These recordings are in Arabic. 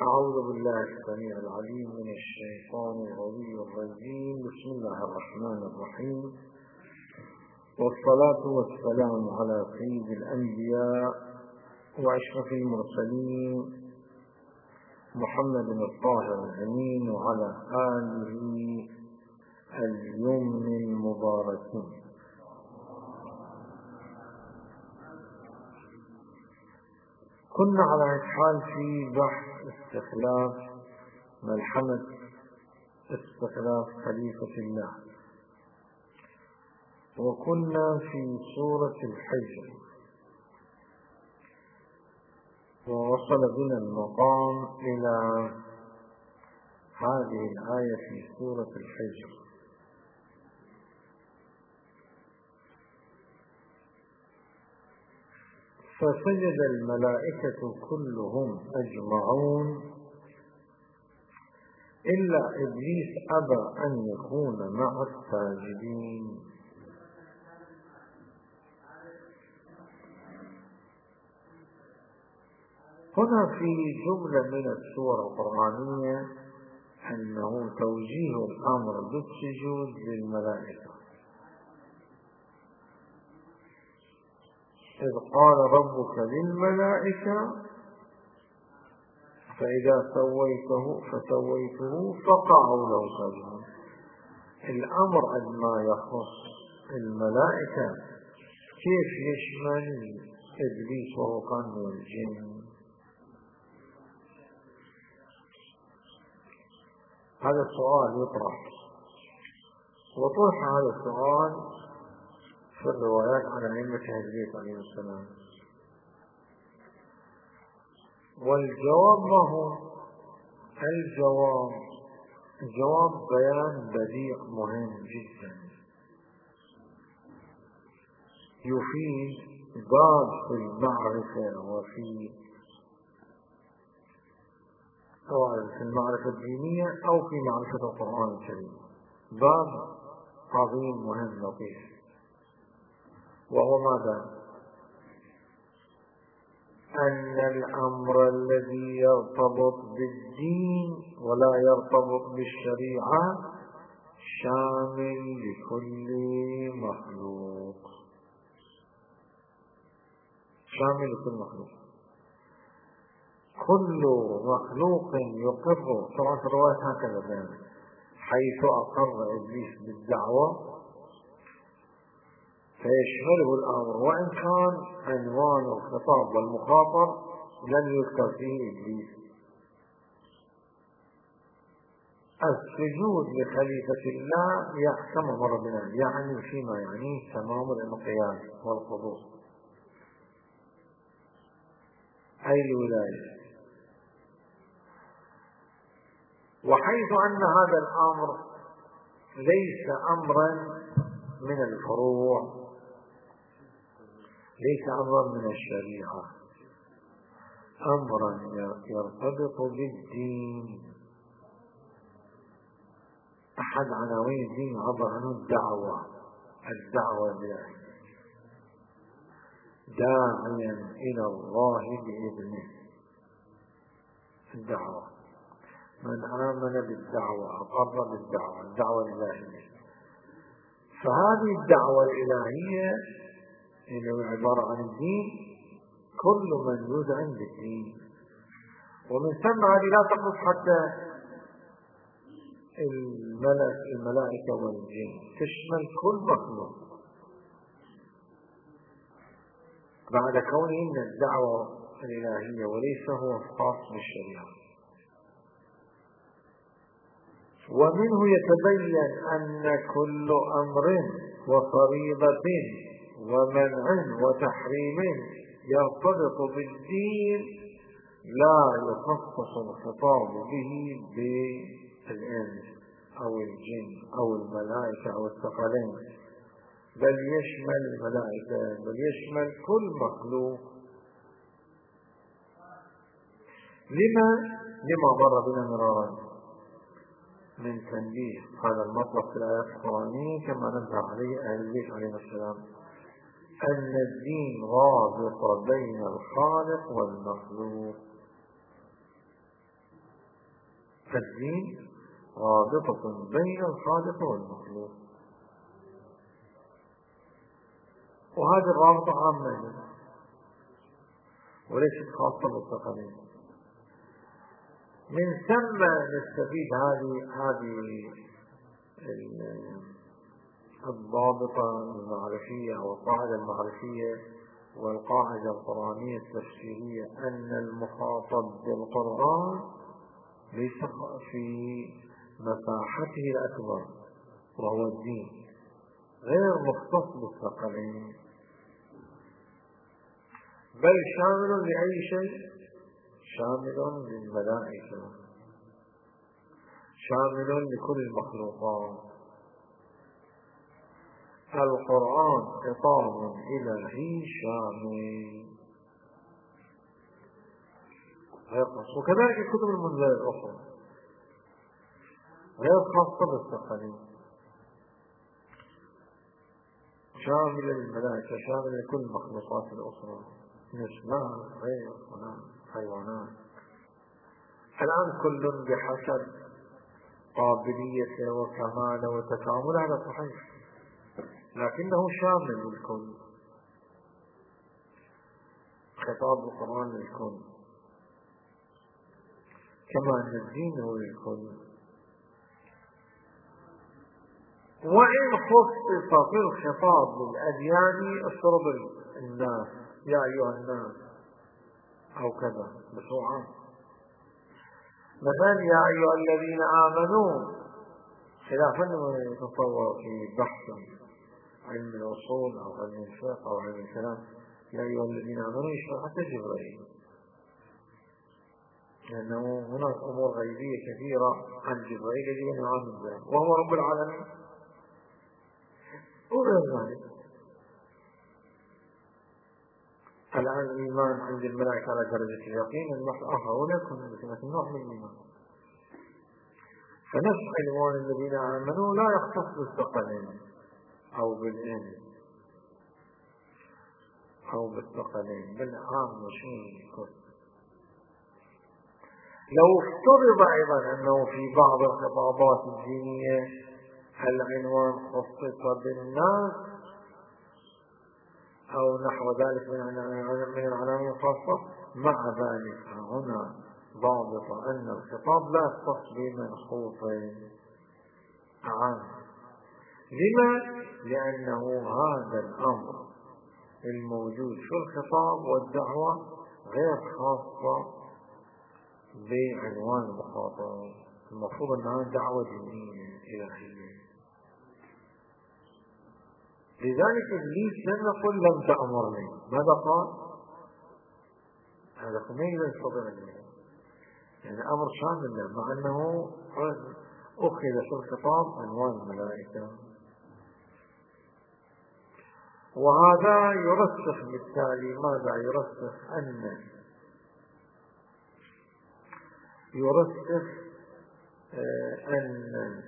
أعوذ بالله السميع العليم من الشيطان الرجيم. بسم الله الرحمن الرحيم، والصلاة والسلام على سيد الأنبياء وأشرف المرسلين محمد الطاهر الأمين وعلى آله اليمن المباركين. كنا على حال في بحث استخلاف ملحمة استخلاف خليفة الله، وكنا في سورة الحجر، ووصل بنا المقام إلى هذه الآية في سورة الحجر: فسجد الملائكة كلهم أجمعون إلا إبليس أبى أن يكون مع الساجدين. هنا في جملة من السور القرآنية أنه توجيه الأمر بالسجود للملائكة، إذ قال ربك للملائكة فإذا فسويته فقعوا له ساجدين. الأمر ما يخص الملائكة كيف يشمل إبليس وهو كان من الجن؟ هذا السؤال يطرح، وطرح هذا السؤال في الروايات عن أئمة أهل البيت عليهم السلام، والجواب ما هو؟ الجواب بيان بديع مهم جدا يفيد باب في المعرفة، وفي سواء في المعرفة الدينية أو في معرفة القرآن الكريم، باب عظيم مهم لطيف، وهو ماذا؟ أن الأمر الذي يرتبط بالدين ولا يرتبط بالشريعة شامل لكل مخلوق، شامل لكل مخلوق. كل مخلوق يقر، طبعا في الرواية هكذا بيان، حيث أقر إبليس بالدعوة فيشمله الأمر، وإن كان عنوان الخطاب والمخاطب لم يذكر فيه إبليس. السجود لخليفة الله كما مر بنا يعني فيما يعنيه تمام الانقياد والخضوع، أي الولاية. وحيث أن هذا الأمر ليس أمرا من الفروع، ليس أمرا من الشريعة، أمرا يرتبط بالدين. أحد عناوين الدين عبر عنه الدعوة الإلهية، داعيا إلى الله بإذنه. الدعوة، من آمن بالدعوة أقر بالدعوة، الدعوة الإلهية. فهذه الدعوة الإلهية اللي عبارة عن الدين، كل من يذعن بالدين، ومن ثم هذه لا تقص حتى الملائكة والجن، تشمل كل مخلوق، بعد كونه من الدعوة الإلهية وليس هو خاص بالشريعة. ومنه يتبين أن كل أمر وفريضة ومنع وتحريم يرتبط بالدين لا يخصص الخطاب به بالإنس أو الجن أو الملائكة أو الثقلين، بل يشمل الملائكة، بل يشمل كل مخلوق. لما مر بنا مرارا من تنبيه هذا المطلب في الآيات القرآنية كما نبه عليه أهل البيت عليهم السلام، أن الدين رابط بين الخالق والمخلوق. الدين رابطة بين الخالق والمخلوق، وهذه الرابطة عامة وليست خاصة بالثقلين. من ثم نستفيد هذه الضابطة المعرفية أو القاعدة المعرفية والقاعدة القرآنية التفسيرية أن المخاطب بالقرآن ليس في مساحته الأكبر وهو الدين، غير مختص بالثقلين، بل شامل لأي شيء، شامل للملائكة، شامل لكل المخلوقات. القرآن خطاب إلهي شامل غير خاص، وكذلك الكتب المنزلة الأخرى غير خاصة بالثقلين، شامل للملائكة، شامل لكل المخلوقات الأخرى، نسبان غير حيوانات. الآن كل بحسب قابليته وكماله وتكامله على صحيح، لكنه شامل للكل. خطاب القرآن للكل كما أن الدين هو للكل. وإن خصص في الخطاب للأديان اضرب الناس يا أيها الناس أو كذا بسرعة، مثلا يا أيها الذين آمنوا، خلافا ما يتصور في بحث علم الأصول أو علم الفقه أو علم الكلام، يا أيها الذين آمنوا يشرح حتى جبريل، لأنه هناك أمور غيبية كثيرة عن جبريل يجب أن يعلم بها وهو رب العالمين وغير ذلك. الآن الإيمان عند الملائكة على درجة اليقين، البحث آخر ولا يكون بسمة نوع من الإيمان. فنفس عنوان الذين آمنوا لا يختص بالثقلين أو بالعلم أو بالثقلين، بل عام وشيء كل. لو افترض أيضا أنه في بعض الخطابات الدينية العنوان خصص بالناس أو نحو ذلك من العناوين الخاصة، مع ذلك هنا ضابط أن الخطاب لا يختص بمنصوصين عام. لما؟ لأنه هذا الأمر الموجود في الخطاب والدعوة غير خاصة بعنوان المخاطب. المفروض أنها دعوة دينية إلهية. لذلك إبليس لم يقل لم تأمرني، ماذا قال؟ هذا خميس الفضل، يعني أمر شامل، مع أنه أخذ في الخطاب عنوان الملائكة. وهذا يرسخ بالتالي ماذا؟ يرسخ أن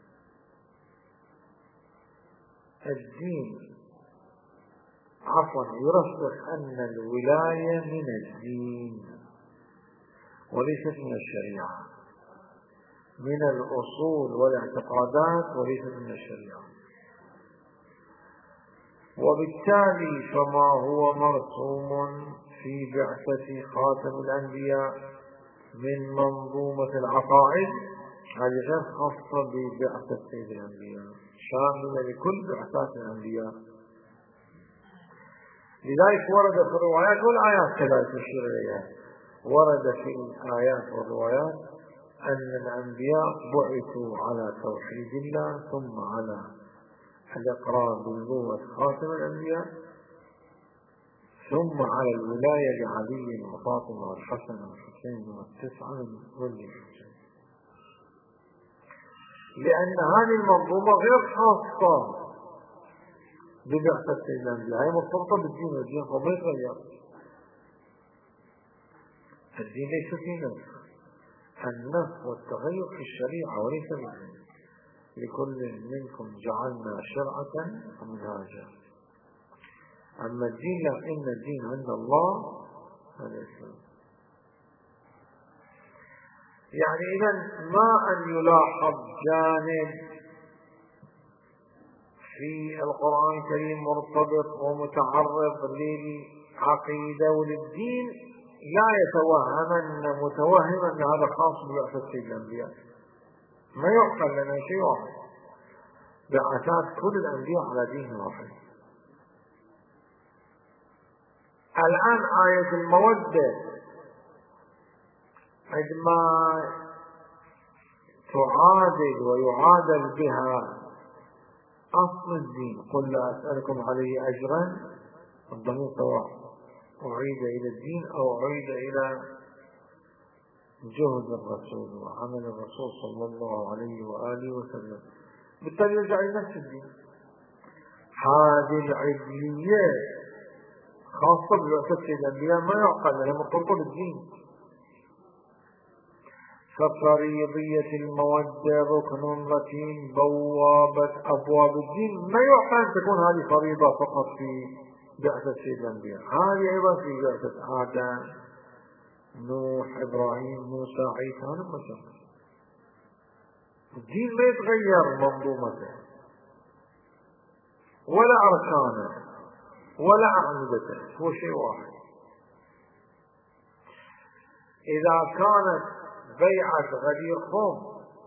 الدين يرسخ أن الولاية من الدين وليست من الشريعة، من الأصول والاعتقادات وليست من الشريعة. وبالتالي فما هو مرسوم في بعثة خاتم الأنبياء من منظومة العقائد هذه غير خاصة ببعثة سيد الأنبياء، شاملة لكل بعثات الأنبياء. لذلك ورد في الروايات والآيات كذلك تشير إليها، ورد في الآيات والروايات أن الأنبياء بعثوا على توحيد الله ثم على الإقرار بنبوة خاتم الأنبياء ثم على الولاية لعلي وفاطمة والحسن والحسين والتسعة من ولد الحسين، لأن هذه المنظومة غير خاصة ببعثة سيد الأنبياء، هي مرتبطة بالدين والدين وما يتغير. الدين ليس في نسخ، النسخ والتغير في الشريعة وليس بالدين. لكل منكم جعلنا شرعة ومنهاجا، أما الدين لا، إن الدين عند الله الإسلام. يعني إذا ما أن يلاحظ جانب في القرآن الكريم مرتبط ومتعرض للعقيدة وللدين لا متوهم أن هذا خاص ببعثة سيد الأنبياء. ما يعقل لنا شيء واحد، بعثات كل الأنبياء على دين واحد. الآن آية المودة عندما تعادل ويعادل بها أصل الدين، قل لا أسألكم عليه أجرا، الضمير سواء أعيد إلى الدين أو أعيد إلى جهد الرسول وعمل الرسول صلى الله عليه وآله وسلم، بالتالي يرجع إلى نفس الدين. هذه العدلية خاصة ببعثة الأنبياء ما يعقل لها مرتبطة بالدين. ففريضية المودة ركن ركين بوابة أبواب الدين، ما يعقل أن تكون هذه فريضة فقط في بعثة الأنبياء، هذه أيضا في بعثة آدم نوح إبراهيم موسى عيسى. هذا مثلا الدين ما يتغير منظومته ولا أركانه ولا أعمدته، هو شيء واحد. إذا كانت بيعة غدير خم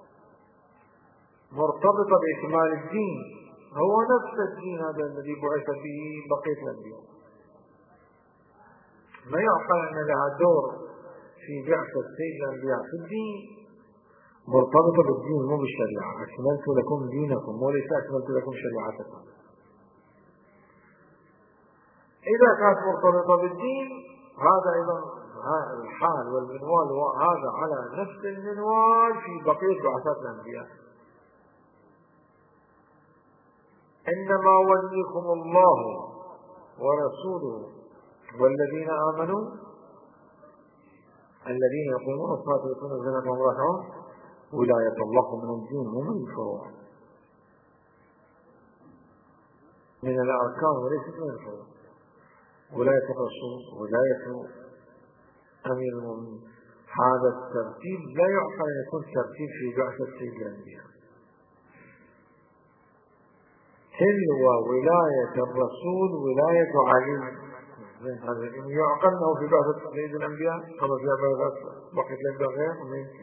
مرتبطة بإكمال الدين، هو نفس الدين هذا الذي بعث به بقية الأنبياء. ما يعقل أن لها دور في بعثة سيد الأنبياء في الدين مرتبطة بالدين مو بالشريعة. أكملت لكم دينكم وليس أكملت لكم شريعتكم. إذا كانت مرتبطة بالدين هذا أيضا الحال والمنوال هذا على نفس المنوال في بقية بعثات الأنبياء. إنما وليكم الله ورسوله والذين آمنوا الذين يقومون الصلاة ويؤتون الزكاة وهم راكعون ولاية الله من الدين ومن الفروع، من الأركان وليست من الفروع. ولاية الرسول ولاية أمير المؤمنين، هذا الترتيب لا يعقل أن يكون ترتيب في بعثة سيد الأنبياء. تلو ولاية الرسول ولاية علي، هذا يعقل أنه في بعثة سيد الأنبياء كما في بعثة بقية الأنبياء غير ممكن.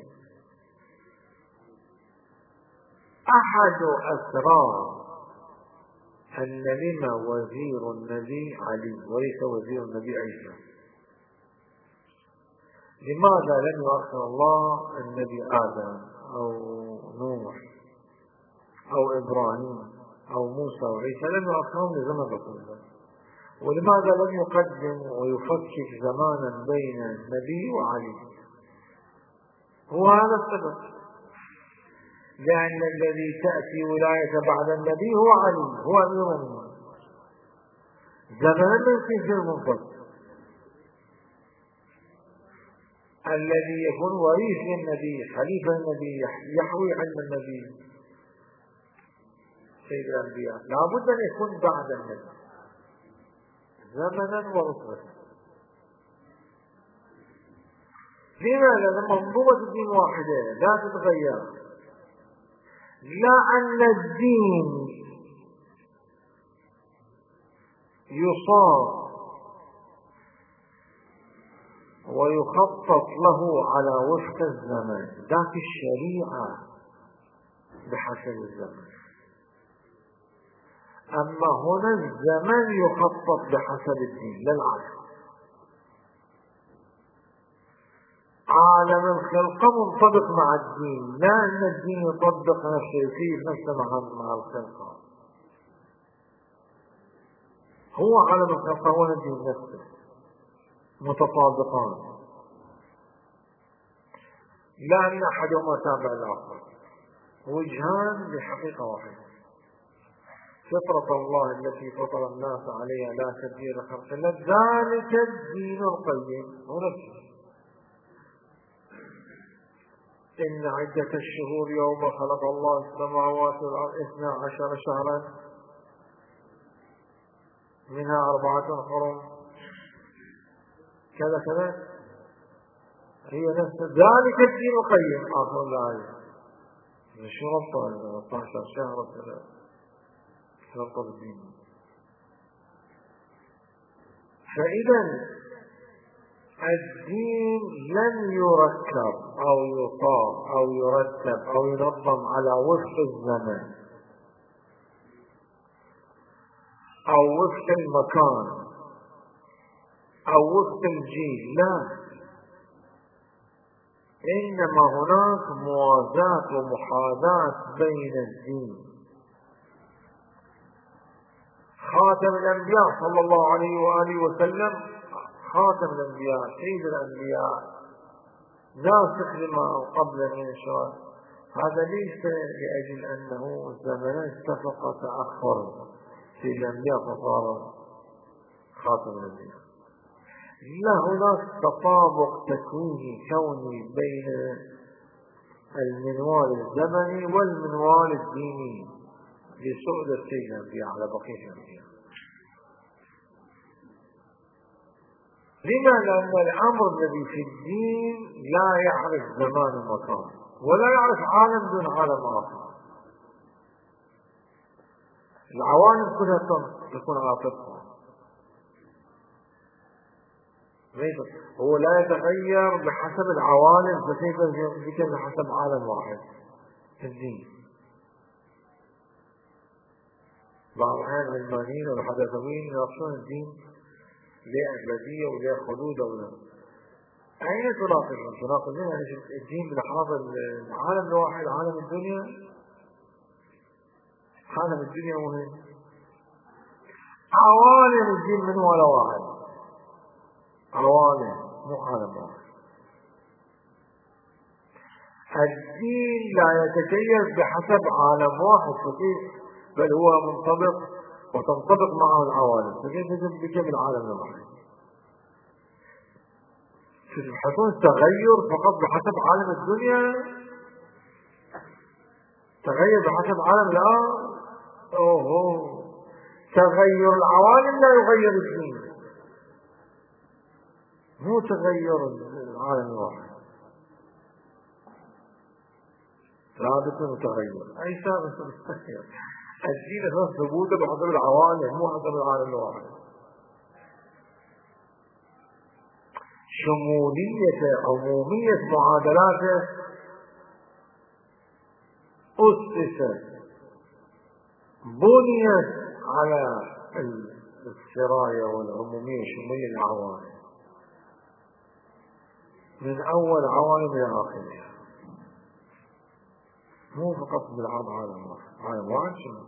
أحد أسرار أن لما وزير النبي علي وليس وزير النبي عيسى، لماذا لم يؤخر الله النبي آدم أو نوح أو إبراهيم أو موسى وعيسى، لم يؤخرهم لزمن رسول الله؟ ولماذا لم يقدم ويفكك زمانا بين النبي وعلي؟ هو هذا السبب، لأن الذي تأتي ولاية بعد النبي هو علي، هو أمير المؤمنين. زمنا يمكن في المنفصل الذي يكون وريث للنبي خليفة النبي يحوي علم النبي سيد الأنبياء لابد أن يكون بعد النبي زمنا ورتبة. لماذا؟ منظومة الدين واحدة لا تتغير، لا أن الدين يصار ويخطط له على وفق الزمن، ذاك الشريعة بحسب الزمن. أما هنا الزمن يخطط بحسب الدين للعالم. عالم الخلقة منطبق مع الدين، لا أن الدين يطبق نفسه فيه نفسه مع الخلقة. هو عالم الخلقة هو الدين نفسه متطابقان، لا أن أحدهما تابع الآخر، وجهان لحقيقة واحدة. فطرة الله التي فطر الناس عليها لا تبديل لخلق الله، ذلك الدين القيم. هو نفسه. إن عدة الشهور يوم خلق الله السماوات والأرض 12 شهرا منها 4 حرم كذا كذا. هي نفس ذلك الدين القيم آخر الآية. شو غلطة 12 شهر غلطة بالدين. فإذا الدين لن يركب أو يصاب أو يرتب أو ينظم على وفق الزمن أو وفق المكان أو وفق الجيل، لا، إنما هناك موازاة ومحاذاة بين الدين. خاتم الأنبياء صلى الله عليه وآله وسلم، خاتم الأنبياء سيد الأنبياء ناسخ لما قبل من الشرع، هذا ليس لأجل أنه الزمن اتفق تأخر في الأنبياء فصار خاتم الأنبياء، لا، هناك تطابق تكويني كوني بين المنوال الزمني والمنوال الديني لسؤدة سيد الأنبياء على بقية الأنبياء. لما؟ لأن الأمر الذي في الدين لا يعرف زمان ومكان ولا يعرف عالم دون عالم آخر. العوالم كلها تكون على فطرة، هو لا يتغير بحسب العوالم، فكيف يمكن بحسب عالم واحد في الدين؟ بعض الأحيان علمانيين والحداثويين يناقشون الدين ليه أبدية وليه خلود ولا أين تناقضون الدين بلحاظ العالم الواحد، عالم الدنيا. عالم الدنيا مهم، عوالم الدين من ولا واحد، عوالم مو عالم واحد. الدين لا يتكيف بحسب عالم واحد فكيف، بل هو منطبق وتنطبق معه العوالم، فكيف بكم العالم الواحد؟ تبحثون التغير فقط بحسب عالم الدنيا، تغير بحسب عالم الآن. تغير العوالم لا يغير الدين، مو تغير العالم الواحد، ثابت وتغير. أي ثابت وتغير؟ الدين هو ثبوته بحسب العوالم مو حسب العالم الواحد. شمولية عمومية معادلاته أسست بنيت على السراية والعمومية شمولية العوالم من أول عوالم إلى آخرها، مو فقط بالعالم واحد، عالم واحد شنو.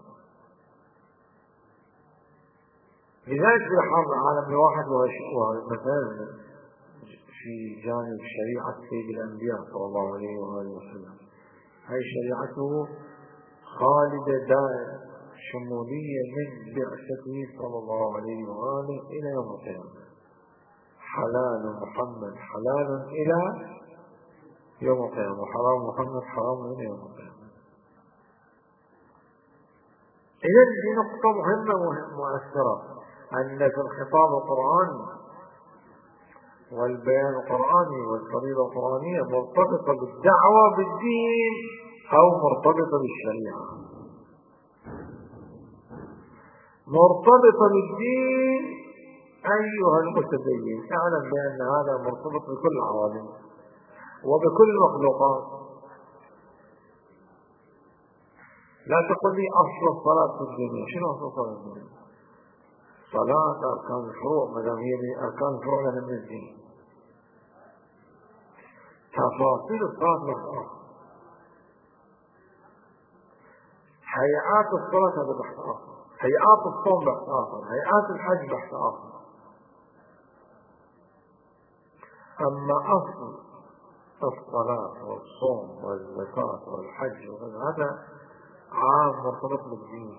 لذلك يلاحظ العالم الواحد ومثلا في جانب شريعة سيد الأنبياء صلى الله عليه وآله وسلم، هاي شريعته خالدة دائم شمولية من بعثته صلى الله عليه وآله إلى يوم القيامة. حلال محمد حلال إلى يوم القيامة، وحرام محمد حرام إلى يوم القيامة. إذا دي نقطة مهمة مؤثرة، أن في الخطاب القرآني والبيان القرآني والفريضة القرآنية مرتبطة بالدعوة بالدين أو مرتبطة بالشريعة. مرتبطة بالدين أيها المتدين اعلم بأن هذا مرتبط بكل العوالم وبكل المخلوقات. لا تقل لي أصل الصلاة في الدنيا، شنو أصل الصلاة في الدنيا؟ صلاة أركان الفروع، مدام هي أركان الفروع لنا من الدين. تفاصيل الصلاة بحث، هيئات الصلاة هذا بحث آخر، هيئات الصوم بحث آخر، هيئات الحج بحث آخر. أما أصل الصلاة والصوم والزكاة والحج هذا عام مرتبط بالدين،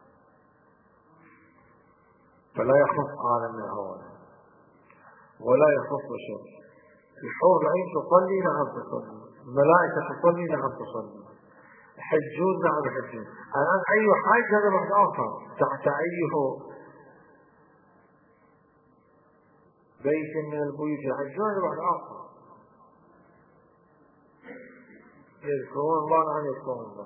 فلا يخص عالم العوالم ولا يخص شيء. الحور العين تصلي نعم تصلي، الملائكة تصلي نعم تصلي، يحجون نعم يحجون. الآن أي حاج هذا بعد آخر تحت أيه بيت من البيوت يحجون هذا بعد آخر. يذكرون الله عن يذكرون الله.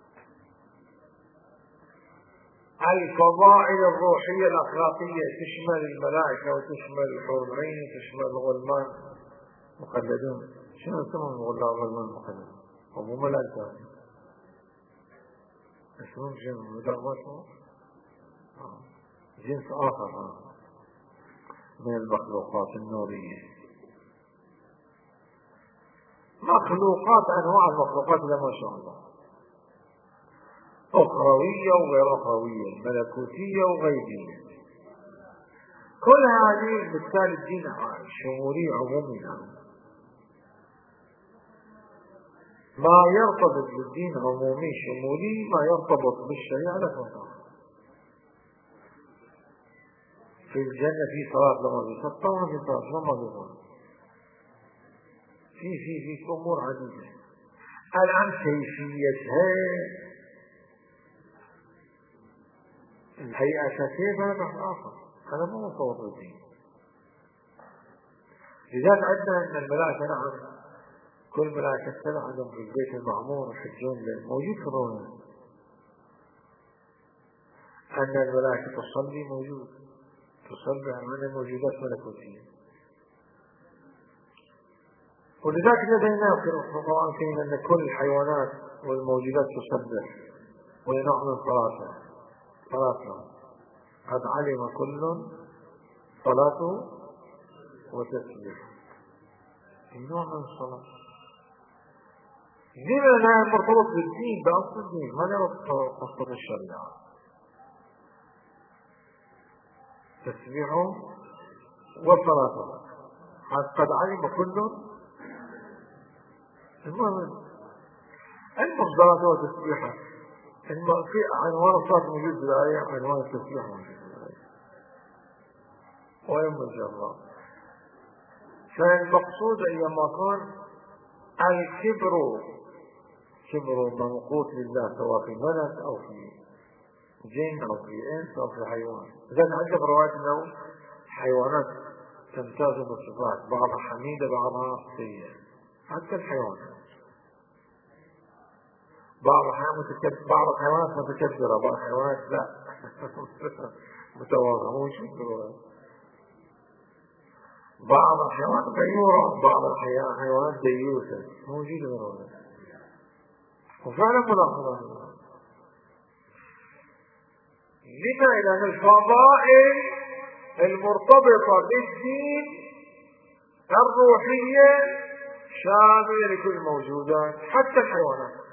الفضائل الروحية الأخلاقية تشمل الملائكة وتشمل الحور العين وتشمل الغلمان مخلدون. شنو يسمون الغلمان مخلدون؟ هم ملائكة يسمون جنس آخر من المخلوقات النورية. مخلوقات أنواع المخلوقات ما شاء الله، أخروية وغير أخروية، ملكوتية وغيبية، كل هذه بالتالي الدين شمولي عمومي. ما يرتبط بالدين عمومي شمولي ما يرتبط بالشريعة لا تنطق. في الجنة في صلاة لما بيسطر في صلاة لما بيسطر في أمور عديدة. الآن كيفيتها الهيئة كيف هذا بحث آخر، هذا مو مصور الدين. لذلك عندنا أن الملائكة نعم كل ملائكة السماء عندهم في البيت المعمور يحجون موجود في الروح. أن الملائكة تصلي موجود، تصلي عن موجودات ملكوتية. ولذلك لدينا في القرآن الكريم أن كل الحيوانات والموجودات تسبح وينوع من صلاتها. قد علم كل صلاته وتسبيحه. النوع من الصلاة لما مرتبط بالدين بأصل الدين، ما يرتبط بالشريعة. تسبيحه وصلاته قد علم كل المهم صلاته وتسبيحه. في عنوان الصلاة موجود بالآية، عنوان التسبيح موجود بالآية ويوم الجمعة. فالمقصود أيما كان الكبر كبر ممقوت لله سواء في ملك أو في جن أو في إنس أو في حيوان. إذن عندك رواية أنه حيوانات تمتاز بالصفات، بعضها حميدة بعضها سيئة، حتى الحيوانات بعض الحيوانات متكبرة، بعض الحيوانات لا متواضعة مو شكرا. بعض الحيوانات غيورة، بعض الحيوانات ديوثة موجودة بالرواية وفعلا ملاحظة. لما؟ لأن الفضائل المرتبطة بالدين الروحية شاملة لكل الموجودات حتى الحيوانات،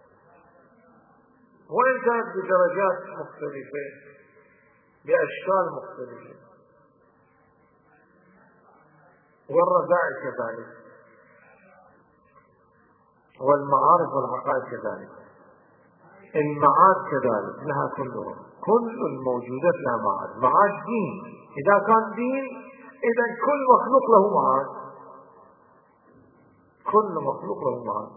وإن كانت بدرجات مختلفة بأشكال مختلفة، والرذائل كذلك، والمعارف والعقائد كذلك، المعاد كذلك لها كلها. كل الموجودات لها معاد. معاد دين، إذا كان دين إذا كل مخلوق له معاد، كل مخلوق له معاد.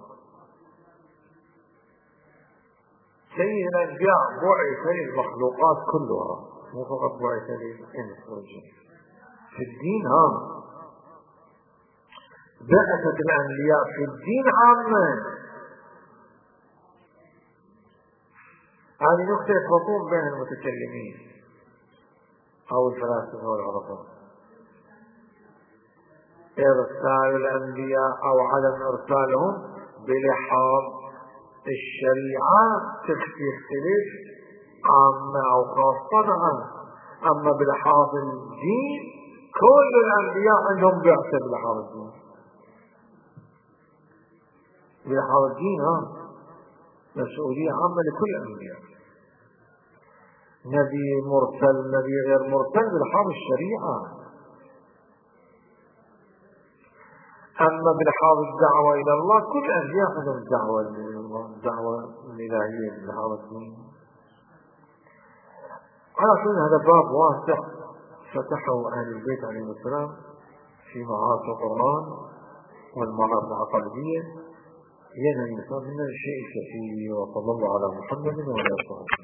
سيد الأنبياء بعث للمخلوقات كلها مو فقط بعث للإنس والجن. في الدين بعثت الأنبياء في الدين عامة. هذه نقطة يفرقون بين المتكلمين أو الفلاسفة والعرفاء. إرسال الأنبياء أو عدم إرسالهم بلحاظ الشريعة تختلف عامة أو خاصة، أما بلحاظ الدين كل الأنبياء عندهم بعثة بلحاظ الدين. بلحاظ الدين مسؤولية عامة لكل الأنبياء، نبي مرسل نبي غير مرسل بلحاظ الشريعة. أما بلحاظ الدعوة إلى الله كل الأنبياء عندهم الدعوة إلى الله، الدعوة الإلهية بلحاظ الدين. على كل هذا باب واسع فتحه أهل البيت عليهم السلام في معارف القرآن والمعارف العقائدية، ينهي الإنسان من الشيء الكثير. وصلى الله على محمد وعلى آله وصحبه.